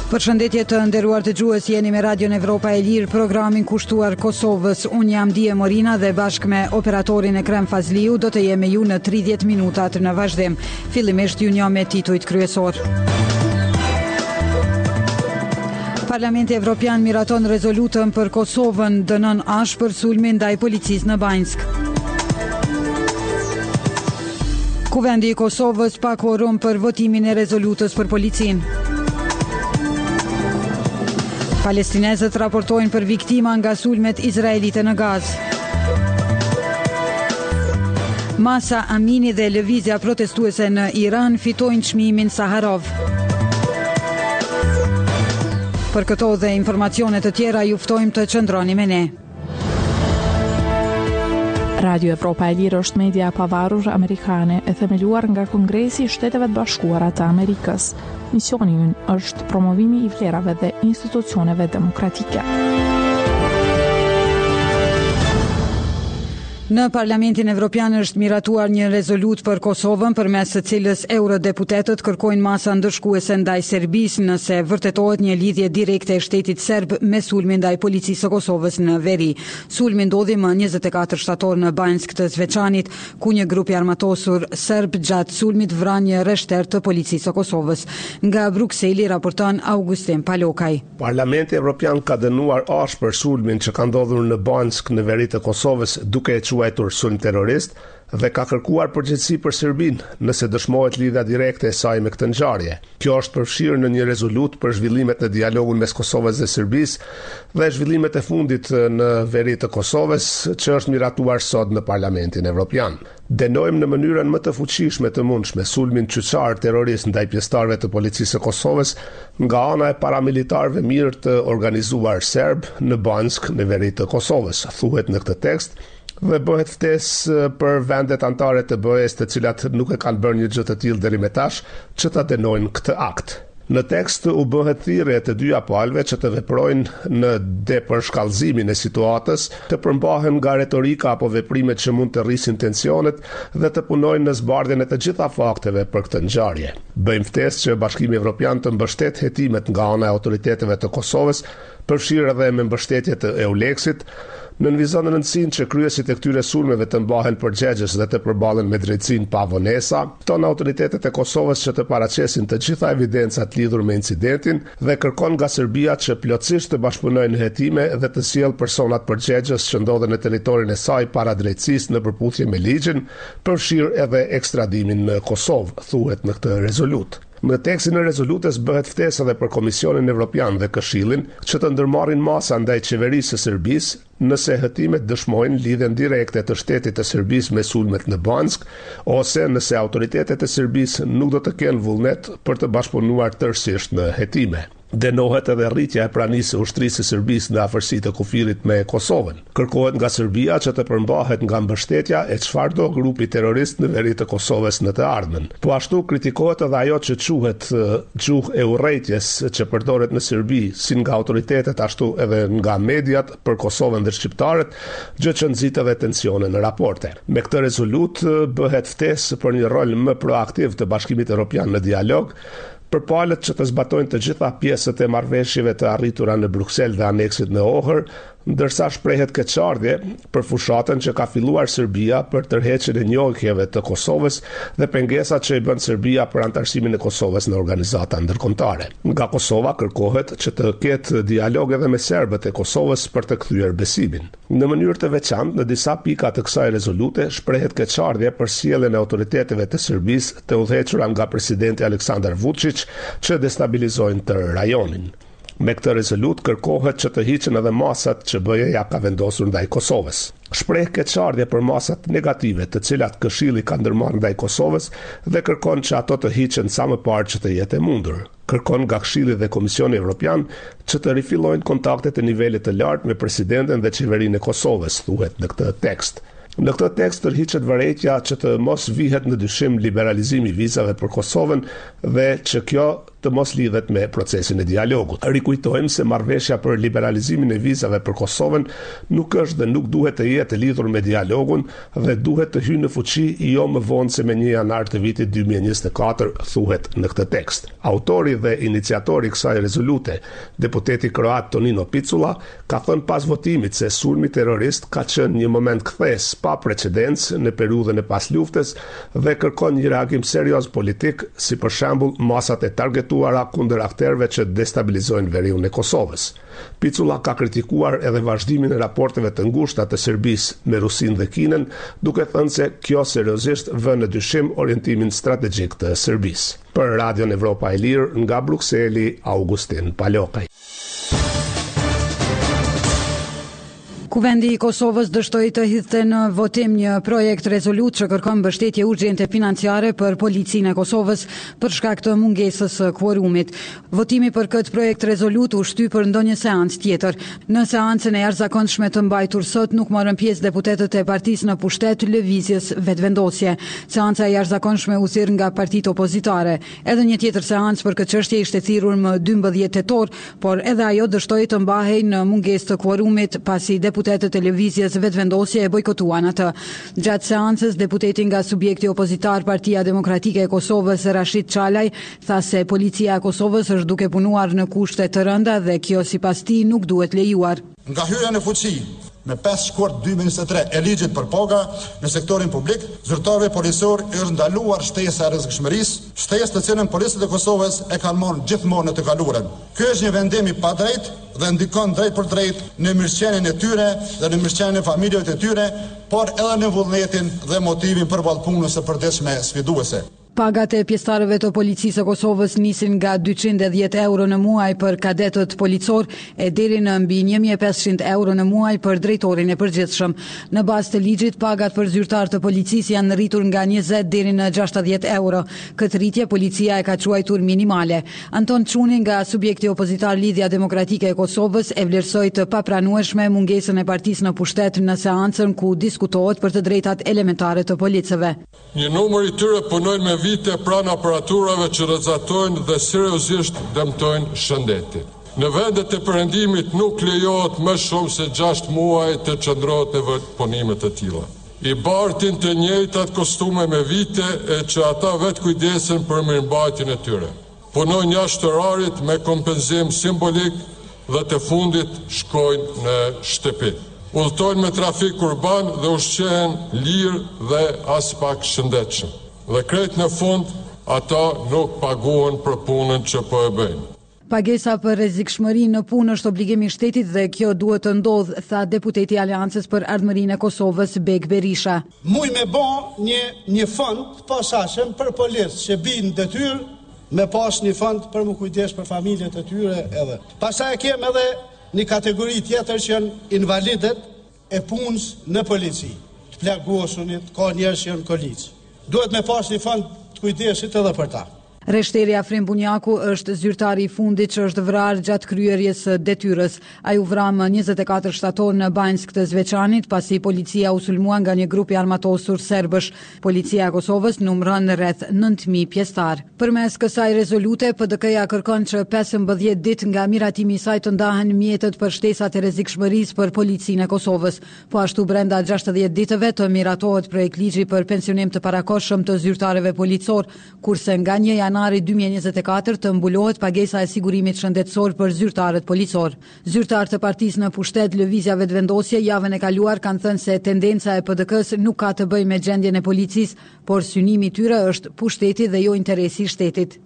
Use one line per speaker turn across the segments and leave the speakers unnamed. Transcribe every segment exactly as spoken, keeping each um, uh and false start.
Përshëndetje të nderuar dëgjues, jeni me Radion Evropa e Lirë, programin kushtuar Kosovës. Unë jam Dije Morina dhe bashkë me operatorin Ekrem Fazliu do të jemi ju në tridhjetë minutat në vazhdim. Fillimisht ju njoh me titujt kryesor. Parlamenti Evropian miraton rezolutën për Kosovën, dënon ashpër sulmin ndaj policisë në Banjsk. Kuvendi i Kosovës pa kvorum për votimin e rezolutës për policinë. Palestinezët raportojnë për viktima nga sulmet izraelite në Gazë. Masa Amini dhe lëvizja protestuese në Iran fitojnë çmimin Saharov. Për këto dhe informacione të tjera ju ftojmë të qëndroni me ne.
Radio Evropa e Lirë është media e pavarur amerikane e themeluar nga Kongresi i Shteteve të Bashkuara të Amerikës. Misioni i ynë është promovimi i vlerave dhe institucioneve demokratike.
Në Parlamentin Evropian është miratuar një rezolut për Kosovën, përmes së cilës eurodeputetët kërkojnë masa ndëshkuese ndaj Serbisë nëse vërtetohet një lidhje direkte e shtetit serb me sulmin ndaj policisë së Kosovës në veri. Sulmi ndodhi më njëzet e katër shtator në Banjsk të Zveçanit, ku një grup i armatosur serb gjatë sulmit vran një rreshter të policisë së Kosovës. Nga Brukseli raporton Augustin Palokaj.
Parlamenti Evropian ka dënuar ashpër sulmin që ka ndodhur në Banjsk në veri të Kosovës, duke e quajtur sulm terrorist dhe ka kërkuar përgjegjësi për Serbinë nëse dëshmohet lidhja direkte e saj me këtë ngjarje. Kjo është përfshirë në një rezolut për zhvillimet në dialogun mes Kosovës dhe Serbisë dhe zhvillimet e fundit në veri të Kosovës që është miratuar sot në Parlamentin Evropian. Denojmë në mënyrën më të fuqishme të mundshme sulmin qyçar terrorist ndaj pjesëtarëve të policisë së Kosovës nga ana e paramilitarëve mirë të organizuar serb në Banjsk në veri të Kosovës, thuhet në këtë tekst, dhe bëhet ftesë për vendet anëtare të B E-s të cilat nuk e kanë bërë një gjë të tillë deri më tash që ta denojnë këtë akt. Në tekst u bëhet thirrje të dyja palëve që të veprojnë në depërshkallëzimin e situatës, të përmbahen nga retorika apo veprimet që mund të rrisin tensionet dhe të punojnë në zbardhjen e të gjitha fakteve për këtë ngjarje. Bëjmë ftesë që Bashkimi Evropian të mbështet hetimet nga ana e autoriteteve të Kosovës, përfshirë edhe me mbështetje të EULEX-it, në nënvizon në rëndësinë që kryesit e këtyre sulmeve të mbahen përgjegjës dhe të përballen me drejtësinë pa vonesa, ton autoritetet e Kosovës që të paraqesin të gjitha evidencat lidhur me incidentin dhe kërkon nga Serbia që plotësisht të bashkëpunojnë në hetime dhe të sjellë personat përgjegjës që ndodhen në territorin e saj para drejtësisë në përputhje me ligjin, përfshirë edhe ekstradimin në Kosovë, thuhet në këtë rezolut. Në tekstin e rezolutës bëhet ftesë edhe për Komisionin Evropian dhe Këshillin që të ndërmarrin masa ndaj qeverisë së Serbisë nëse hetimet dëshmojnë lidhjen direkte të shtetit të Serbisë me sulmet në Banjsk ose nëse autoritetet e Serbisë nuk do të kenë vullnet për të bashkëpunuar tërësisht në hetime. Denohet edhe rritja e pranisë së ushtrisë së Serbisë në afërsi të kufirit me Kosovën. Kërkohet nga Serbia që të përmbahet nga mbështetja e çfarëdo grupi terrorist në veri të Kosovës në të ardhmen. Po ashtu kritikohet edhe ajo që quhet gjuhë e urrëties që përdoret në Serbi, si nga autoritetet ashtu edhe nga mediat për Kosovën dhe shqiptarët, gjë që nxit edhe tensione në raporte. Me këtë rezolut bëhet ftesë për një rol më proaktiv të Bashkimit Evropian në dialog, për palët që të zbatojnë të gjitha pjesët e marrëveshjeve të arritura në Bruksel dhe aneksit në Ohër, ndërsa shprehet keqardhje për fushatën që ka filluar Serbia për tërheqjen e njohjeve të Kosovës dhe pengesat që i bën Serbia për antarësimin e Kosovës në organizata ndërkombëtare. Nga Kosova kërkohet që të ketë dialog edhe me serbët e Kosovës për të kthyer besimin. Në mënyrë të veçantë, në disa pika të kësaj rezolute shprehet keqardhje për sjelljen e autoriteteve të Serbisë të udhëhequra nga presidenti Aleksandar Vučić që destabilizojnë të rajonin. Me këtë rezolut kërkohet që të hiqen edhe masat që B E-ja ka vendosur ndaj Kosovës. Shpreh keqardhje për masat negative të cilat Këshilli ka ndërmarrë ndaj Kosovës dhe kërkon që ato të hiqen sa më parë që të jetë e mundur. Kërkon nga Këshilli dhe Komisioni Evropian që të rifillojnë kontaktet e nivelit të lartë me presidentin dhe qeverinë e Kosovës, thuhet në këtë tekst. Në këtë tekst tërhiqet vërejtja që të mos vihet në dyshim liberalizimi i vizave për Kosovën dhe që kjo të mos lidhet me procesin e dialogut. Rikujtojmë se marrëveshja për liberalizimin e vizave për Kosovën nuk është dhe nuk duhet të jetë lidhur me dialogun dhe duhet të hyjë në fuqi jo më vonë se me një janar të vitit dy mijë e njëzet e katër, thuhet në këtë tekst. Autori dhe iniciatori i kësaj rezolute, deputeti kroat Tonino Picula, ka thënë pas votimit se sulmi terrorist ka qenë një moment kthes pa precedencë në periudhën e pas luftës dhe kërkon një reagim serioz politik, si për shembull masat e targetuara kundër akterëve që destabilizojnë veriun e Kosovës. Picula ka kritikuar edhe vazhdimin e raporteve të ngushta të Serbisë me Rusinë dhe Kinën, duke thënë se kjo seriozisht vën në dyshim orientimin strategjik të Serbisë. Për Radion Evropa e Lirë, nga Brukseli, Augustin Palokaj.
Kuvendi i Kosovës dështoi të hidhte në votim një projekt rezolut që kërkon mbështetje urgjente financiare për policinë e Kosovës për shkak të mungesës së kvorumit. Votimi për këtë projekt rezolut u shty për ndonjë seancë tjetër. Në seancën e jashtëzakonshme të mbajtur sot nuk morën pjesë deputetët e partisë në pushtet lëvizjes vetëvendosje. Seanca e jashtëzakonshme u thirr nga partitë opozitare. Edhe një tjetër seancë për këtë çështje ishte thirrur më dymbëdhjetë tetor, por edhe ajo dështoi të mbahej në mungesë të kvorumit pasi deputetët e televizjes vetëvendosje e bojkotuan atë. Gjatë seancës, deputeti nga subjekti opozitar Partia Demokratike e Kosovës, Rashid Çalaj, tha se policia e Kosovës është duke punuar në kushte të rënda dhe kjo sipas tij nuk duhet lejuar.
Nga hyrja në fuqi me pesë shkurt dy mijë e njëzet e tre e ligjit për paga në sektorin publik, zyrtarëve policor është ndaluar shtesa e rrezikshmërisë, shtesë të cilën policët e Kosovës e kanë marrë gjithmonë në të kaluarën. Ky është një vendim i padrejtë dhe ndikon drejt për drejt në mirëqenien e tyre dhe në mirëqenien e familjeve të tyre, por edhe në vullnetin dhe motivin për vallëpunës së përditshme sfiduese.
Pagat e pjesëtarëve të policisë së Kosovës nisin nga dyqind e dhjetë euro në muaj për kadetët policor e deri në mbi një mijë e pesëqind euro në muaj për drejtorin e përgjithshëm. Në bazë të ligjit, pagat për zyrtar të policisë janë rritur nga njëzet deri në gjashtëdhjetë euro. Këtë rritje policia e ka quajtur minimale. Anton Çuni nga subjekti opozitar Lidhja Demokratike e Kosovës e vlerësoi të papranueshme mungesën e partisë në pushtet në seancën ku diskutohet për të drejtat elementare të policëve.
Një numër i tyre punojnë me vite pranë aparaturave që rrezatojnë dhe seriozisht dëmtojnë shëndetin. Në vendet e perëndimit nuk lejohet më shumë se gjashtë muaj të qëndrohet në punime të tilla. I bartin të njëjtat kostume me vite e që ata vetë kujdesen për mirëmbajtjen e tyre. Punojnë jashtë orarit me kompenzim simbolik dhe të fundit shkojnë në shtëpi. Udhtojnë me trafik urban dhe ushqehen lirë dhe as pak shëndetshëm. Dhe krejt në fund, ata nuk paguhen për punën që po e bëjnë.
Pagesa për rrezikshmëri në punë është obligim i shtetit dhe kjo duhet të ndodhë, tha deputeti i Aleancës për Ardhmërinë e Kosovës, Beg Berisha.
Muj me bë një një fond posaçëm për policë që bin detyrë me pas një fond për më kujdes për familjet e tyre edhe. Pastaj kem edhe një kategori tjetër që janë invalidet e punës në polici, të plagosunit, ka njerëz që janë kolic. Duhet me pas një fond të kujdesit edhe për ta.
Reshteri Afrim Bunjaku është zyrtari i fundit që është vrarë gjatë kryerjes së detyrës. Ai u vra më njëzet e katër shtator në Banjsk të Zveçanit pasi policia u sulmua nga një grup i armatosur serbësh. Policia e Kosovës numëron rreth nëntë mijë pjesëtar. Përmes kësaj rezolute, P D K-ja kërkon që pesëmbëdhjetë ditë nga miratimi i saj të ndahen mjetet për shtesat e rrezikshmërisë për policinë e Kosovës. Po ashtu brenda gjashtëdhjetë ditëve të miratohet projekt ligji për pensionim të parakohshëm të zyrtarëve policor, kurse nga një janari dy mijë e njëzet e katër të mbulohet pagesa e sigurimit shëndetësor për zyrtarët policor. Zyrtarët e partisë në pushtet Lëvizja Vetëvendosje javën e kaluar kanë thënë se tendenca e P D K-s nuk ka të bëjë me gjendjen e policisë, por synimi i tyre është pushteti dhe jo interesi i shtetit.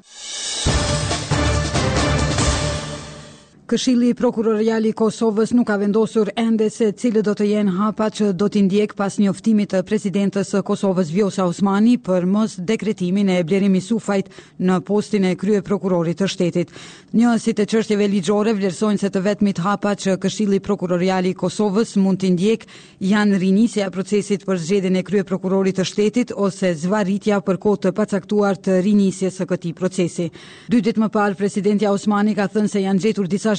Këshilli Prokurorial i Kosovës nuk ka vendosur ende se cilët do të jenë hapat që do t'i ndjek pas njoftimit të presidentës së Kosovës Vjosa Osmani për mos dekretimin e Blerimi Sufajt në postin e krye prokurorit të shtetit. Njësit e çështjeve ligjore vlerësojnë se të vetmit hapat që Këshilli Prokurorial i Kosovës mund t'i ndjek janë rinisja e procesit për zgjedhjen e krye prokurorit të shtetit ose zvarritja për kohë të pacaktuar të rinisjes së këtij procesi. Dy ditë më parë presidentja Osmani ka thënë se janë gjetur disa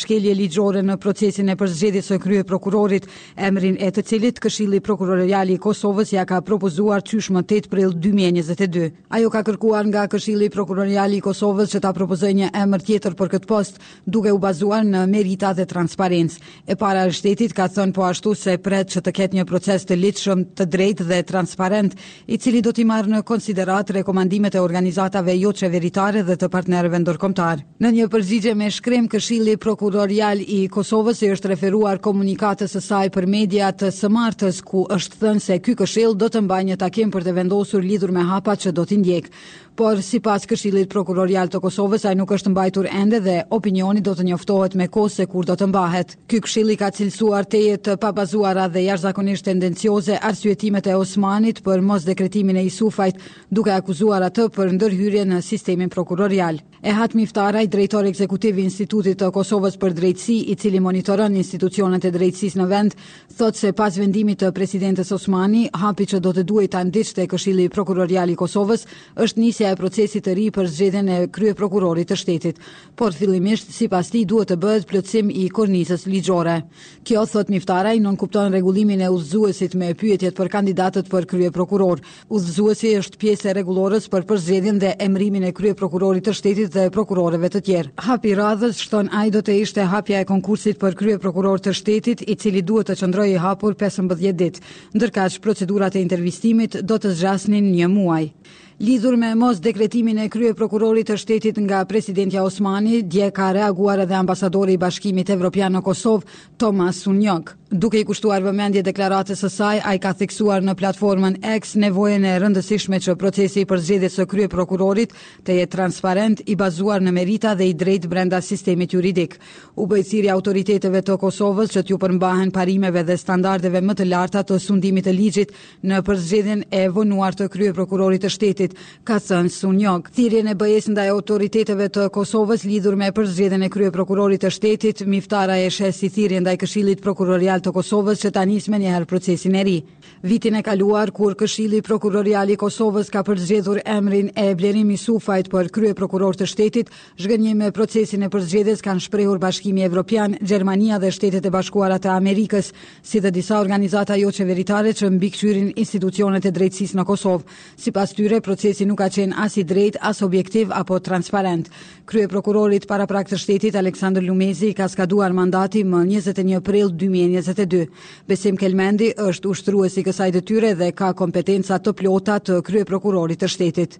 shkelje ligjore në procesin e përzgjedhjes së krye prokurorit, emrin e të cilit Këshilli Prokurorial i Kosovës ja ka propozuar qysh më tetë prill dy mijë e njëzet e dy. Ajo ka kërkuar nga Këshilli Prokurorial i Kosovës që ta propozojë një emër tjetër për këtë post, duke u bazuar në merita dhe transparencë. E para e shtetit ka thënë po ashtu se pret që të ketë një proces të ligjshëm, të drejtë dhe transparent, i cili do t'i marrë në konsiderat rekomandimet e organizatave jo qeveritare dhe të partnerëve ndërkombëtar. Në një përgjigje me shkrim, Këshilli Prokurorial i Kosovës i është referuar komunikatës së saj për media të së martës, ku është thënë se ky këshill do të mbajë një takim për të vendosur lidhur me hapat që do t'i ndjek. Por sipas Këshillit Prokurorial të Kosovës, ai nuk është mbajtur ende dhe opinioni do të njoftohet me kohë se kur do të mbahet. Ky këshill i ka cilësuar teje të pabazuara dhe jashtëzakonisht tendencioze arsyetimet e Osmanit për mos dekretimin e Isufajt, duke akuzuar atë për ndërhyrje në sistemin prokurorial. Ehat Miftaraj, drejtori ekzekutiv i Institutit të Kosovës për Drejtësi, i cili monitoron institucionet e drejtësisë në vend, thotë se pas vendimit të presidentes Osmani, hapi që do të duhej ta ndiqte Këshilli Prokurorial i Kosovës është nisja e procesit të ri për zgjedhjen e kryeprokurorit të shtetit, por fillimisht sipas tij duhet të bëhet plotësim i kornizës ligjore. Kjo, thotë Miftaraj, nuk kupton rregullimin e udhëzuesit me pyetjet për kandidatët për kryeprokuror. Udhëzuesi është pjesë e rregullorës për përzgjedhjen dhe emërimin e kryeprokurorit të shtetit dhe prokurorëve të tjerë. Hapi i radhës, shton ai, do të ishte hapja e konkursit për kryeprokuror të shtetit, i cili duhet të qëndrojë i hapur pesëmbëdhjetë ditë, ndërkaq procedurat e intervistimit do të zgjasnin një muaj. Lidhur me mos dekretimin e krye prokurorit të shtetit nga presidentja Osmani, dje ka reaguar edhe ambasadori i Bashkimit Evropian në Kosovë, Thomas Sunjok. Duke i kushtuar vëmendje deklaratës së saj, ai ka theksuar në platformën X nevojën e rëndësishme që procesi i përzgjedhjes së krye prokurorit të jetë transparent, i bazuar në merita dhe i drejtë brenda sistemit juridik. U bë thirrje autoriteteve të Kosovës që t'ju përmbahen parimeve dhe standardeve më të larta të sundimit të ligjit në përzgjedhjen e vonuar të krye prokurorit të shtetit, ka thënë Sunjok. Thirrjen e bëjes ndaj autoriteteve të Kosovës lidhur me përzgjedhjen e krye prokurorit të shtetit, Miftaraj e sheh si thirrje ndaj Këshillit Prokurorial të Kosovës që ta nisë menjëherë procesin e ri. Vitin e kaluar, kur Këshilli Prokurorial i Kosovës ka përzgjedhur emrin e Blerim Isufajt për krye prokuror të shtetit, zhgënjim me procesin e përzgjedhjes kanë shprehur Bashkimi Evropian, Gjermania dhe Shtetet e Bashkuara të Amerikës, si dhe disa organizata jo qeveritare që mbikëqyrin institucionet e drejtësisë në Kosovë. Sipas tyre, procesi nuk ka qenë as i drejtë, as objektiv apo transparent. Krye prokurorit paraprak të shtetit Aleksandër Lumezi ka skaduar mandati më njëzet e një prill dy mijë e njëzet e dy. Besim Kelmendi është ushtruesi i kësaj detyre dhe ka kompetenca të plota të krye prokurorit të shtetit.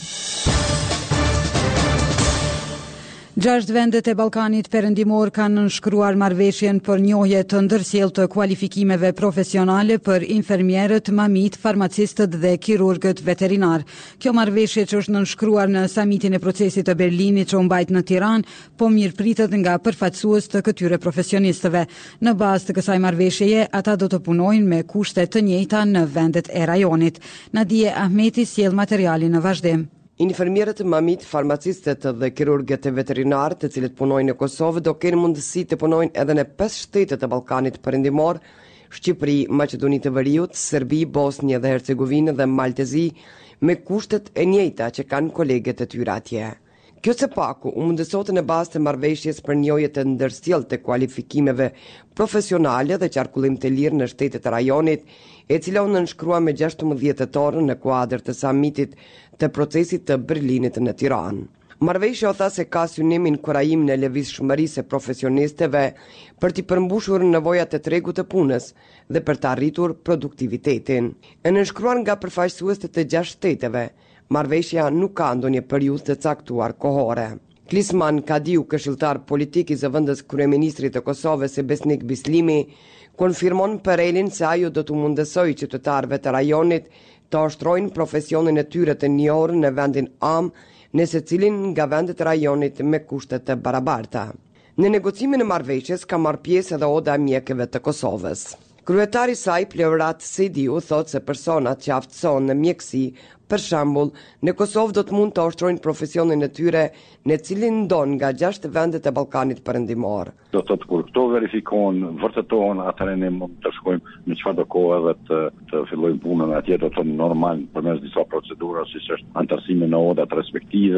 Gjashtë vendet e Ballkanit Perëndimor kanë nënshkruar marrëveshjen për njohje të ndërsjellë të kualifikimeve profesionale për infermierët, mamit, farmacistët dhe kirurgët veterinar. Kjo marrëveshje që është nënshkruar në samitin e procesit të Berlinit që u mbajt në Tiranë, po mirëpritet nga përfaqësues të këtyre profesionistëve. Në bazë të kësaj marrëveshjeje, ata do të punojnë me kushte të njëjta në vendet e rajonit. Nadije Ahmeti sjell materialin në vazhdim.
Infermierët, mamit, farmacistët dhe kirurgët e veterinar të cilët punojnë në Kosovë do kenë mundësi të punojnë edhe në pesë shtetet e Ballkanit Perëndimor, Shqipëri, Maqedoni të Veriut, Serbi, Bosnjë dhe Hercegovinë dhe Maltezi, me kushtet e njëjta që kanë kolegët e tyre atje. Kjo së paku u mundësot në bazë të marrëveshjes për njohje të ndërsjellë të kualifikimeve profesionale dhe qarkullim të lirë në shtetet e rajonit, e cila u nënshkrua me gjashtëmbëdhjetë tetor në kuadër të samitit të procesit të Berlinit në Tiranë. Marrëveshja o tha se ka synimin kurajim në lëvizshmërisë e profesionistëve për t'i përmbushur nevojat e tregut të punës dhe për të arritur produktivitetin. E nënshkruar nga përfaqësuesit të gjashtë shteteve, marrëveshja nuk ka ndonjë periudhë të caktuar kohore. Klisman Kadiu, këshilltar politik i zëvendës kryeministrit të Kosovës e Besnik Bislimi, konfirmon për Elin se ajo do të mundësojë qytetarëve të rajonit të ushtrojnë profesionin e tyre të njohur në vendin am në secilin nga vendet e rajonit me kushte të barabarta. Në negocimin e marrëveshjes ka marrë pjesë edhe Oda e Mjekëve të Kosovës. Kryetari i saj, Pleurat Sediu, thotë se personat që aftësohen në mjekësi, për shembull, në Kosovë do të mund të ushtrojnë profesionin e tyre në cilin ndon nga gjashtë vendet e Ballkanit Perëndimor.
Do të thotë kur këto verifikohen, vërtetohen, atëherë ne mund të shkojmë në çfarëdo kohë edhe të, të fillojmë punën atje, do të thonë normal përmes disa procedura, siç është antarësimi në odat respektive.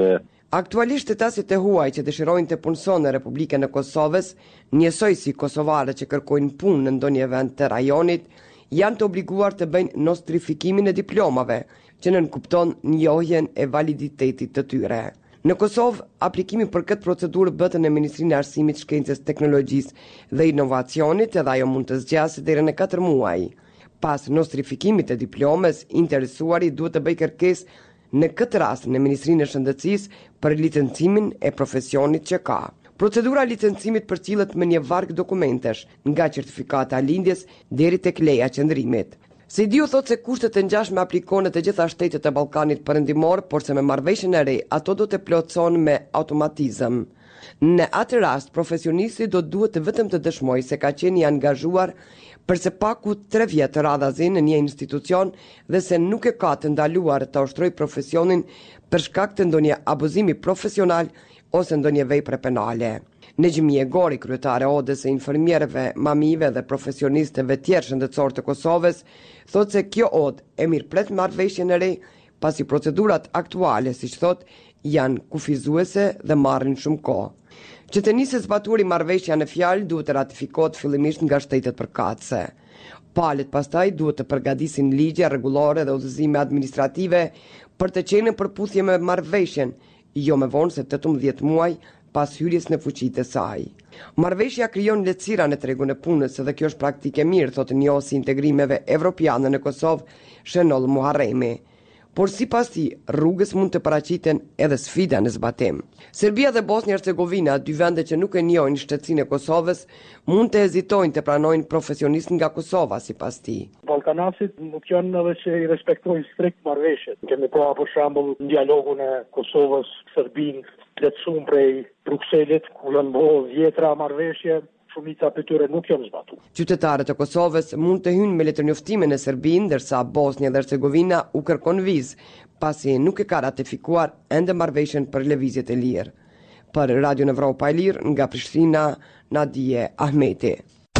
Aktualisht shtetasit e huaj që dëshirojnë të punësojnë në Republikën e Kosovës, njësoj si kosovarë që kërkojnë punë në ndonjë vend të rajonit, janë të obliguar të bëjnë nostrifikimin e diplomave, që nënkupton njohjen e validitetit të tyre. Në Kosovë, aplikimi për këtë procedurë bëhet në Ministrinë e Arsimit, Shkencës, Teknologjisë dhe Inovacionit, edhe ajo mund të zgjasë deri në katër muaj. Pas nostrifikimit të diplomës, interesuari duhet të bëjë kërkesë në këtë rast në Ministrinë e Shëndetësisë për licencimin e profesionit që ka. Procedura licencimit përcillet me një varg dokumentesh, nga certifikata e lindjes deri tek leja e qëndrimit. Sejdiu thot se kushtet e ngjashme aplikojnë në të gjitha shtetet e Ballkanit Perëndimor, por se me marrëveshjen e re ato do të plotësohen me automatizëm. Në atë rast, profesionisti do duhet vetëm të dëshmojë se ka qenë i angazhuar për së paku tre vjet radhazi në një institucion dhe se nuk e ka të ndaluar të ushtrojë profesionin për shkak të ndonjë abuzimi profesional ose ndonjë vepre penale. Nejmi Gori, kryetare e Odës së infermierëve, mamive dhe profesionistëve tjerë shëndetësor të Kosovës, thotë se kjo odë e mirëpret marrëveshjen e re, pasi procedurat aktuale, siç thotë, janë kufizuese dhe marrin shumë kohë. Që të nisë zbaturi marrëveshja në fjalë duhet të ratifikohet fillimisht nga shtetet përkatëse. Palët pastaj duhet të përgatisin ligje rregullore dhe udhëzime administrative për të qenë në përputhje me marrëveshjen, jo më vonë se tetëmbëdhjetë muaj pas hyrjes në fuqi të saj. Marrëveshja krijon lehtësira në tregun e punës dhe kjo është praktikë e mirë, thotë njohësi integrimeve evropiane në Kosovë, Shënoll Muharremi. Por sipas tij, rrugës mund të paraqiten edhe sfida në zbatim. Serbia dhe Bosnia-Hercegovina, dy vende që nuk e njohin shtetësinë e Kosovës, mund të hezitojnë të pranojnë profesionistë nga Kosova, sipas tij.
Ballkanasit nuk janë edhe që i respektojnë strikt marrëveshjet. Kemi pa për shembull dialogun e Kosovës, Serbinë, lehtësuar prej Brukselit, ku janë bërë vjetra marrëveshje, shumica për tyre nuk janë zbatuar.
Qytetarët e Kosovës mund të hyjnë me letërnjoftime në Serbinë, ndërsa Bosnia dhe Hercegovina u kërkon vizë, pasi nuk e ka ratifikuar ende marrëveshjen për lëvizjet e lirë. Për Radio Evropa e Lirë, nga Prishtina, Nadije Ahmeti.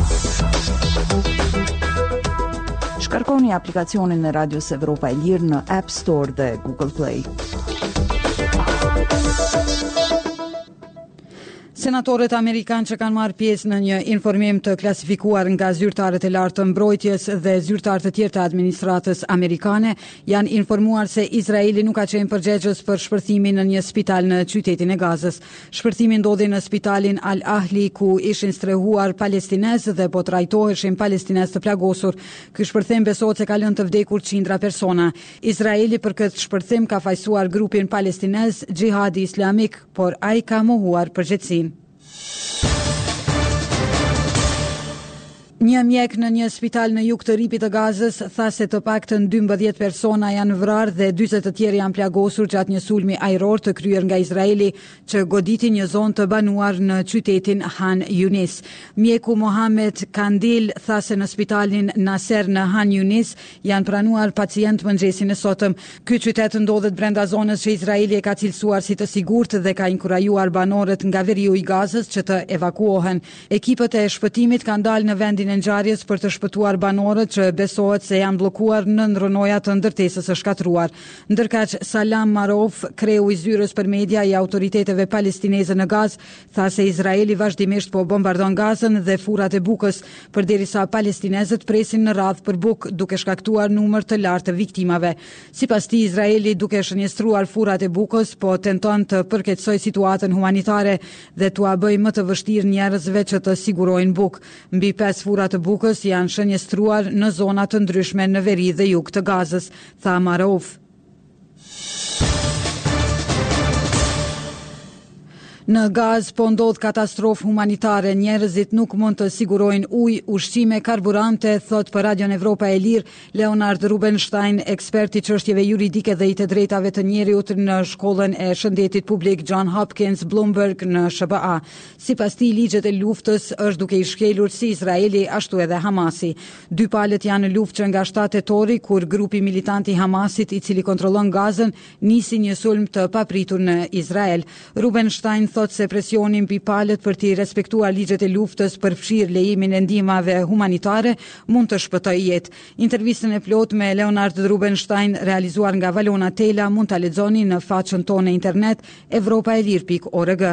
Shkarkoni aplikacionin e Radios Evropa e Lirë në App Store dhe Google Play.
Senatorët amerikanë që kanë marrë pjesë në një informim të klasifikuar nga zyrtarët e lartë të mbrojtjes dhe zyrtarët e tjerë të administratës amerikane janë informuar se Izraeli nuk ka qenë përgjegjës për shpërthimin në një spital në qytetin e Gazës. Shpërthimi ndodhi në spitalin Al Ahli, ku ishin strehuar palestinezë dhe po trajtoheshin palestinezë të plagosur. Ky shpërthim besohet se ka lënë të vdekur qindra persona. Izraeli për këtë shpërthim ka fajsuar grupin palestinez Gjihadi Islamik, por ai ka mohuar përgjegjësinë. Një mjek në një spital në jug të ripit të Gazës tha se të paktën dymbëdhjetë persona janë vrarë dhe dyzet të tjerë janë plagosur gjatë një sulmi ajror të kryer nga Izraeli që goditi një zonë të banuar në qytetin Han Yunis. Mjeku Mohamed Kandil tha se në spitalin Nasser në Han Yunis janë pranuar pacient mëngjesin e sotëm. Ky qytet ndodhet brenda zonës që Izraeli e ka cilësuar si të sigurt dhe ka inkurajuar banorët nga veriu i Gazës që të evakuohen. Ekipët e shpëtimit kanë dalë në vendin e ngjarjes për të shpëtuar banorët që besohet se janë bllokuar në rronoja të ndërtesës së shkatruar. Ndërkaq Salam Marov, kreu i zyrës për media i autoriteteve palestineze në Gazë, tha se Izraeli vazhdimisht po bombardon Gazën dhe furat e bukës, përderisa palestinezët presin në radhë për bukë duke shkaktuar numër të lartë të viktimave. Sipas tij, Izraeli duke shënjestruar furat e bukës po tenton të përkeqësojë situatën humanitare dhe t'ua bëjë më të vështirë njerëzve që të sigurojnë bukë. Mbi pesë fura të bukës janë shënjestruar në zona të ndryshme në veri dhe jug të Gazës, tha Marov. Në Gazë po ndodh katastrofë humanitare, njerëzit nuk mund të sigurojnë ujë, ushqime, karburante, thot për Radio Evropa e Lirë Leonard Rubenstein, ekspert i çështjeve juridike dhe i të drejtave të njerëzit në shkollën e shëndetit publik John Hopkins Bloomberg në S B A. Sipas tij, ligjet e luftës është duke i shkelur si Izraeli ashtu edhe Hamasi. Dy palët janë në luftë që nga shtatë tetori, kur grupi militant i Hamasit, i cili kontrollon Gazën, nisi një sulm të papritur në Izrael. Rubenstein thot thot se presioni mbi palët për t'i respektuar ligjet e luftës për fshirë lejimin e ndihmave humanitare mund të shpëtojë jetë. Intervistën e plot me Leonard Rubenstein realizuar nga Valona Tela mund ta lexoni në faqen tonë internet evropaelir pikë org.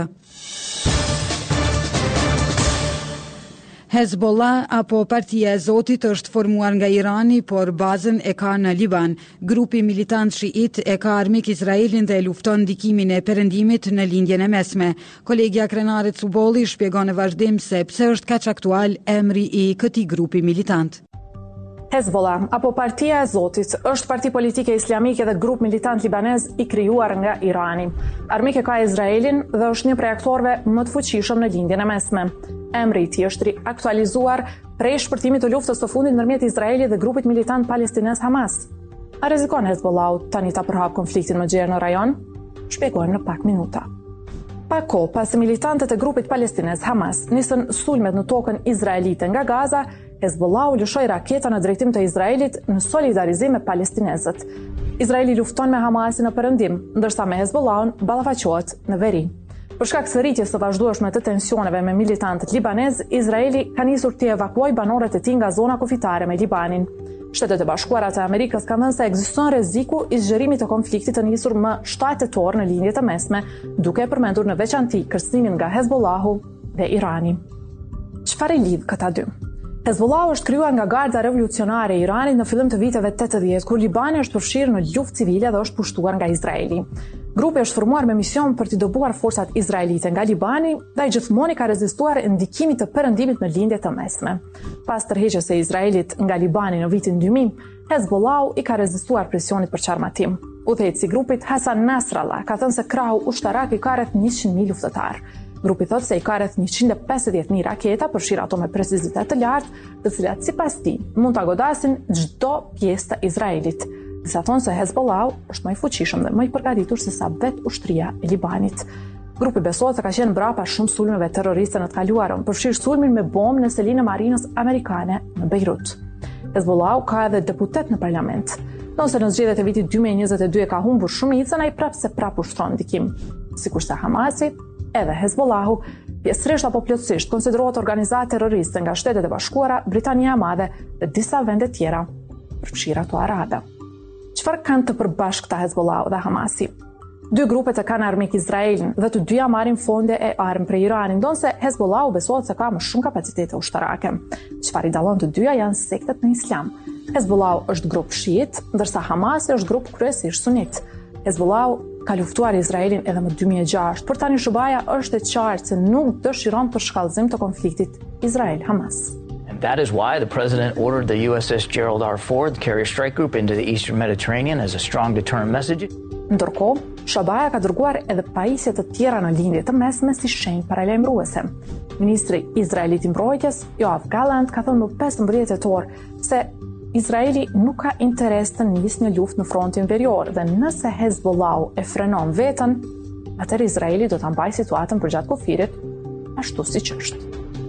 Hezbollah apo Partia e Zotit është formuar nga Irani, por bazën e ka në Liban. Grupi militant shiit e ka armik Izraelin dhe lufton ndikimin e perëndimit në lindjen e mesme. Kolegja krenare Cubolli shpjegon në vazhdim se pse është kaq aktual emri i këtij grupi militant.
Hezbollah, apo Partia e Zotit, është parti politike islamike dhe grup militant libanez i krijuar nga Irani. Armik e ka Izraelin dhe është një prej aktorëve më të fuqishëm në lindjen e mesme. Emri i tij është riaktualizuar prej shpërtimit të luftës së fundit ndërmjet Izraelit dhe grupit militant palestinez Hamas. A rrezikon Hezbollahu tani ta përhap konfliktin më gjerë në rajon? Shpjegojmë në pak minuta. Pa kohë pas militantët e grupit palestinez Hamas nisën sulmet në tokën izraelite nga Gaza, Hezbollahu lëshoi raketa në drejtim të Izraelit në solidarizim me palestinezët. Izraeli lufton me Hamasin në perëndim, ndërsa me Hezbollahun ballafaqohet në veri. Për shkak të rritjes së vazhdueshme të tensioneve me militantët libanez, Izraeli ka nisur të evakuojë banorët e tij nga zona kufitare me Libanin. Shtetet e Bashkuara të Amerikës kanë thënë se ekziston rreziku i zgjerimit të konfliktit të nisur më shtatë tetor në lindje të mesme, duke e përmendur në veçantë kërcënimin nga Hezbollahu dhe Irani. Çfarë i lidh këta dy? Hezbollahu është krijuar nga Garda Revolucionare e Iranit në fillim të viteve tetëdhjetë, kur Libani është përfshirë në luftë civile dhe është pushtuar nga Izraeli. Grupi është formuar me mision për t'i dobuar forcat izraelite nga Libani dhe ai gjithmonë ka rezistuar ndikimit të perëndimit në lindje të mesme. Pas tërheqjes së Izraelit nga Libani në vitin dy mijë, Hezbollahu i ka rezistuar presionit për çarmatim. Udhëheqësi i grupit Hasan Nasrallah ka thënë se krahu ushtarak i ka rreth njëqind mijë luftëtar. Grupi thotë se i ka rreth njëqind e pesëdhjetë mijë raketa, përfshirë ato me precizitet të lartë, të cilat sipas tij mund ta godasin çdo pjesë të Izraelit. Disa thonë se Hezbollahu është më i fuqishëm dhe më i përgatitur se sa vetë ushtria e Libanit. Grupi besohet se ka qenë mbrapa shumë sulmeve terroriste në të kaluarën, përfshirë sulmin me bombë në selinë e marinës amerikane në Beirut. Hezbollahu ka edhe deputet në parlament. Nëse në zgjedhjet e vitit dy mijë e njëzet e dy e ka humbur shumicën, ai prapë se prapë ushtron ndikim. Sikurse Hamasi, edhe Hezbollahu pjesërisht apo plotësisht konsiderohet organizatë terroriste nga Shtetet e Bashkuara, Britania e Madhe dhe disa vende tjera, përfshirë ato arabe. Çfarë kanë të përbashkëta Hezbollahu dhe Hamasi? Dy grupet e kanë armik Izraelin dhe të dyja marrin fonde e armë prej Iranit, ndonse Hezbollahu besohet se ka më shumë kapacitete ushtarake. Çfarë i dallon të dyja janë sektet në Islam. Hezbollahu është grup shiit, ndërsa Hamasi është grup kryesisht sunit. Hezbollahu ka luftuar Izraelin edhe më dy mijë e gjashtë, por tani shubaja është e qartë se nuk dëshiron për shkallëzim të konfliktit Izrael-Hamas.
And that is why the president ordered the U S S Gerald R. Ford carrier strike group into the Eastern Mediterranean as a strong deterrent message.
Ndërkohë, Shabaja ka dërguar edhe pajisje të tjera në lindje të mesme si shenjë paralajmëruese. Ministri izraelit i mbrojtjes, Yoav Gallant, ka thënë më pesëmbëdhjetë tetor se Izraeli nuk ka interes të nisë një luftë në frontin verior dhe nëse Hezbollahu e frenon veten, atëherë Izraeli do ta mbajë situatën përgjatë kufirit ashtu siç është.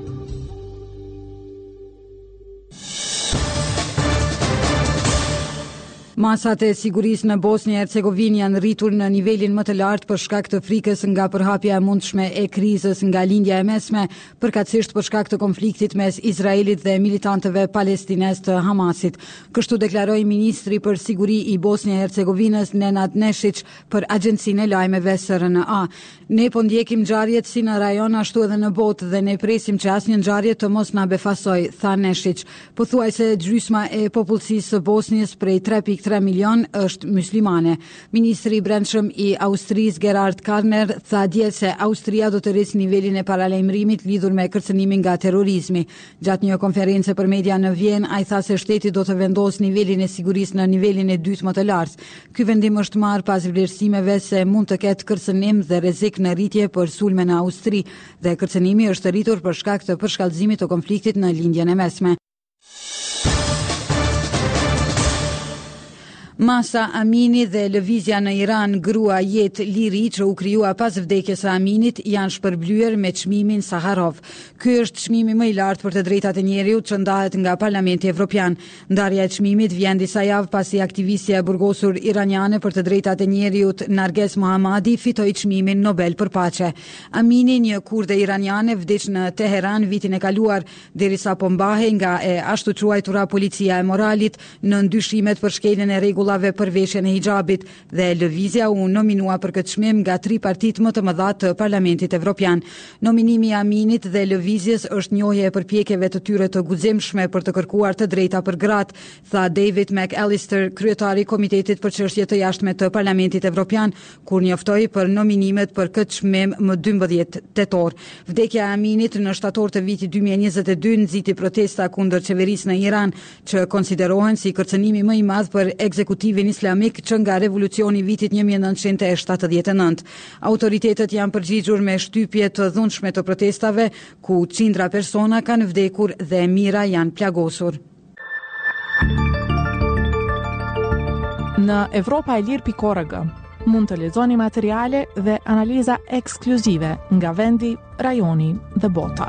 Masat e sigurisë në Bosnjë e Hercegovinë janë rritur në nivelin më të lartë për shkak të frikës nga përhapja e mundshme e krizës nga lindja e mesme, përkatësisht për shkak të konfliktit mes Izraelit dhe militantëve palestinez të Hamasit. Kështu deklaroi ministri për siguri i Bosnjë e Hercegovinës Nenad Neshić për agjencinë e lajmeve S R N A. Ne po ndjekim ngjarjet si në rajon ashtu edhe në botë dhe ne presim që asnjë ngjarje të mos na befasoj, tha Neshić. Pothuajse gjysma e popullsisë së Bosnjës prej tre pikë tre milion është muslimane. Ministri i Brendshëm i Austrisë Gerhard Karner tha dje se Austria do të rrisë nivelin e paralajmërimit lidhur me kërcënimin nga terrorizmi. Gjatë një konferencë për media në Vjenë, ai tha se shteti do të vendosë nivelin e sigurisë në nivelin e dytë më të lartë. Ky vendim është marrë pas vlerësimeve se mund të ketë kërcënim dhe rrezik në rritje për sulme në Austri dhe kërcënimi është rritur për shkak të përshkallëzimit të konfliktit në lindjen e mesme. Masa Amini dhe lëvizja në Iran Grua Jetë Liri që u krijua pas vdekjes së Aminit janë shpërblyer me çmimin Saharov. Ky është çmimi më i lartë për të drejtat e njeriut që ndahet nga Parlamenti Evropian. Ndarja e çmimit vjen disa javë pasi aktivistja e burgosur iraniane për të drejtat e njeriut Narges Mohammadi fitoi çmimin Nobel për paqe. Amini, një kurde iraniane, vdiq në Teheran vitin e kaluar derisa po mbahej nga e ashtu quajtura policia e moralit në ndyshimet për shkeljen e rregullave për veshjen e hijabit dhe lëvizja u nominua për këtë çmim nga tri partitë më të mëdha të Parlamentit Evropian. Nominimi i Aminit dhe lëvizjes është njohje e përpjekjeve të tyre të guximshme për të kërkuar të drejta për gratë, tha David McAllister, kryetari i Komitetit për çështje të jashtme të Parlamentit Evropian, kur njoftoi për nominimet për këtë çmim më dymbëdhjetë tetor. Vdekja e Aminit në shtator të vitit dy mijë e njëzet e dy nxiti protesta kundër qeverisë në Iran, që konsiderohen si kërcënimi më i madh për ekzekutivin islamik që nga revolucioni i vitit një mijë e nëntëqind e shtatëdhjetë e nëntë. Autoritetet janë përgjigjur me shtypje të dhunshme të protestave, ku qindra persona kanë vdekur dhe mijëra janë plagosur.
Në Evropa e Lirë pikë org mund të lexoni materiale dhe analiza ekskluzive nga vendi, rajoni dhe bota.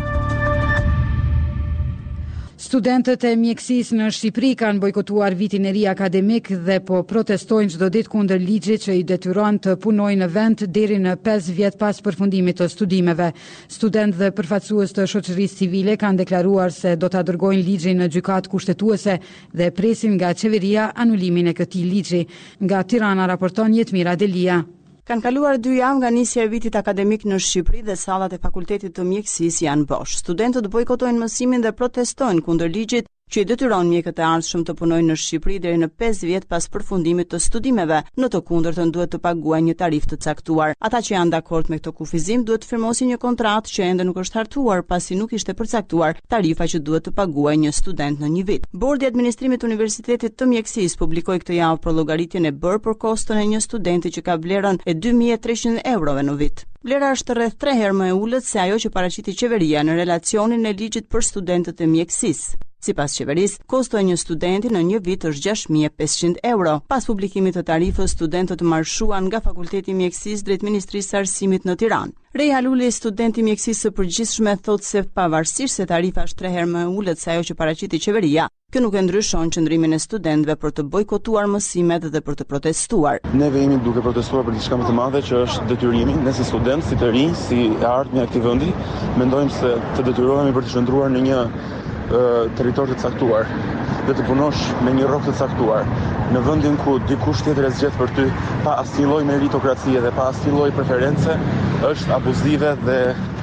Studentët e mjekësisë në Shqipëri kanë bojkotuar vitin e ri akademik dhe po protestojnë çdo ditë kundër ligjit që i detyron të punojnë në vend deri në pesë vjet pas përfundimit të studimeve. Studentë dhe përfaqësues të shoqërisë civile kanë deklaruar se do ta dërgojnë ligjin në gjykatë kushtetuese dhe presin nga qeveria anulimin e këtij ligji. Nga Tirana raporton Jetmira Delia.
Kanë kaluar dy javë nga nisja e vitit akademik në Shqipëri dhe sallat e Fakultetit të Mjekësisë janë bosh. Studentët bojkotojnë mësimin dhe protestojnë kundër ligjit që i detyron mjekët e ardhshëm të punojnë në Shqipëri deri në pesë vjet pas përfundimit të studimeve. Në të kundërtën duhet të paguajnë një tarifë të caktuar. Ata që janë dakord me këtë kufizim duhet të firmosin një kontratë që ende nuk është hartuar pasi nuk ishte përcaktuar tarifa që duhet të paguajë një student në një vit. Bordi i Administrimit të Universitetit të Mjekësisë publikoi këtë javë për llogaritjen e bërë për koston e një studenti që ka vlerën e dy mijë e treqind eurove në vit. Vlera është rreth tre herë më e ulët se ajo që paraqiti qeveria në relacionin e ligjit për studentët e mjekësisë. Sipas qeverisë, kosto e një studenti në një vit është gjashtë mijë e pesëqind euro. Pas publikimit të tarifës, studentët marshuan nga Fakulteti i Mjekësisë drejt Ministrisë së Arsimit në Tiranë. Reja Luli, student i mjekësisë së përgjithshme, thotë se pavarësisht se tarifa është tre herë më e ulët se ajo që paraqiti qeveria, kjo nuk e ndryshon qëndrimin e studentëve për të bojkotuar mësimet dhe për të protestuar.
Neve jemi duke protestuar për diçka më të madhe që është detyrimi. Ne si studentë, si të rinj, si e ardhmë e këtij vendi, mendojmë se të detyrohemi për të qëndruar në një territor të caktuar dhe të punosh me një rrok të caktuar në vendin ku dikush tjetër e zgjedh për ty pa asnjë lloj meritokracie dhe pa asnjë lloj preference është abuzive dhe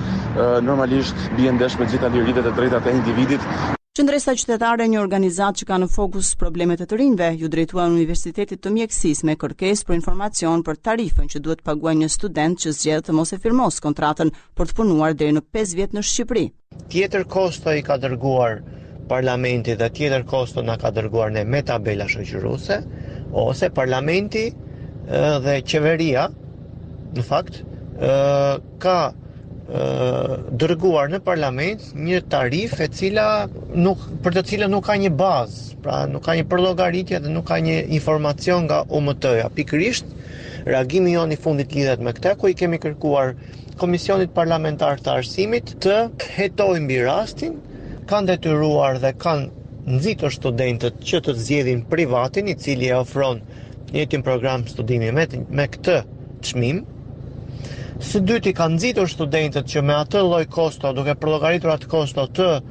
e, normalisht bie ndesh me gjitha liritë dhe drejtat e individit.
Qendresa qytetare, një organizatë që ka në fokus problemet e të rinjve, ju drejtua Universitetit të Mjekësisë me kërkesë për informacion për tarifën që duhet paguajë një student që zgjedh të mos e firmos kontratën për të punuar deri në pesë vjet në Shqipëri.
Tjetër kosto i ka dërguar Parlamenti dhe tjetër kosto na ka dërguar ne me tabela shoqëruese, ose Parlamenti dhe qeveria në fakt ka dërguar në parlament një tarifë e cila nuk për të cilën nuk ka një bazë, pra nuk ka një përllogaritje dhe nuk ka një informacion nga U M T-ja. Pikërisht reagimi jon i fundit lidhet me këtë, ku i kemi kërkuar Komisionit Parlamentar të Arsimit të hetojë mbi rastin, kanë detyruar dhe kanë nxitur studentët që të zgjedhin privatin i cili e ofron njëjtin program studimi me, me këtë çmim. Së dyti kanë nxitur studentët që me atë lloj kosto, duke përllogaritur atë kosto,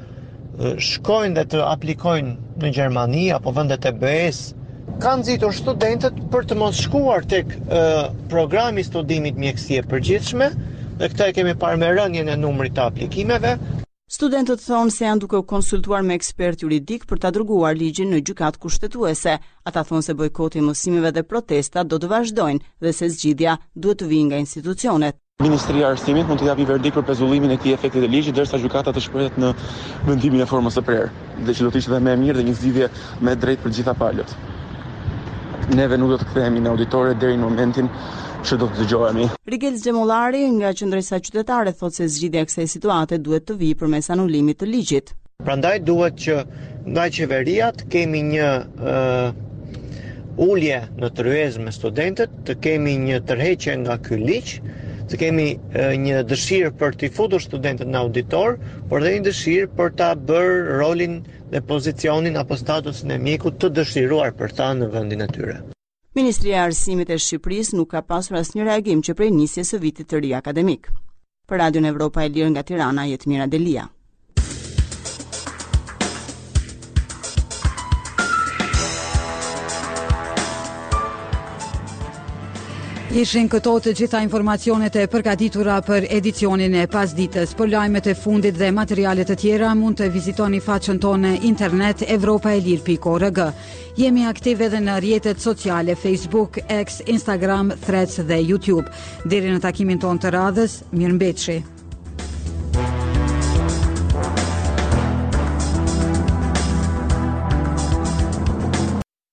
të shkojnë dhe të aplikojnë në Gjermani apo vendet e B E-s. Kanë nxitur studentët për të mos shkuar tek uh, programi i studimit mjekësie përgjithshme, dhe këtë e kemi parë me rënien e numrit të aplikimeve.
Studentët thonë se janë duke u konsultuar me ekspert juridik për ta dërguar ligjin në gjykatë kushtetuese. Ata thonë se bojkoti i mësimeve dhe protestat do të vazhdojnë dhe se zgjidhja duhet të vijë nga institucionet.
Ministria e Arsimit mund të japi verdikt për pezullimin e këtij efekti të ligjit derisa gjykata të shprehet në vendimin e formës së prerë, dhe që do të ishte edhe më e mirë dhe një zgjidhje më e drejtë për gjitha palët. Neve nuk do të kthehemi në auditore deri në momentin që do të dëgjohemi.
Rigel Xhemollari nga Qendresa Qytetare thotë se zgjidhja e kësaj situate duhet të vijë përmes anulimit të ligjit.
Prandaj duhet që nga qeveria të kemi një ë ulje në tryezë me studentët, të kemi një tërheqje nga ky ligj, të kemi e, një dëshirë për t'i futur studentët në auditor, por dhe një dëshirë për ta bërë rolin dhe pozicionin apo statusin e mjekut të dëshiruar për ta në vendin e tyre.
Ministria e Arsimit e Shqipërisë nuk ka pasur asnjë reagim që prej nisjes së vitit të ri akademik. Për Radion Evropa e Lirë nga Tirana, Jetmira Delia.
Ishin këto të gjitha informacionet e përgatitura për edicionin e pasditës. Për lajmet e fundit dhe materialet të tjera mund të vizitoni faqen tonë internet evropaelir pikë org. Jemi aktive edhe në rrjetet sociale Facebook, X, Instagram, Threads dhe YouTube. Deri në takimin tonë të radhës, mirëmbëjtje.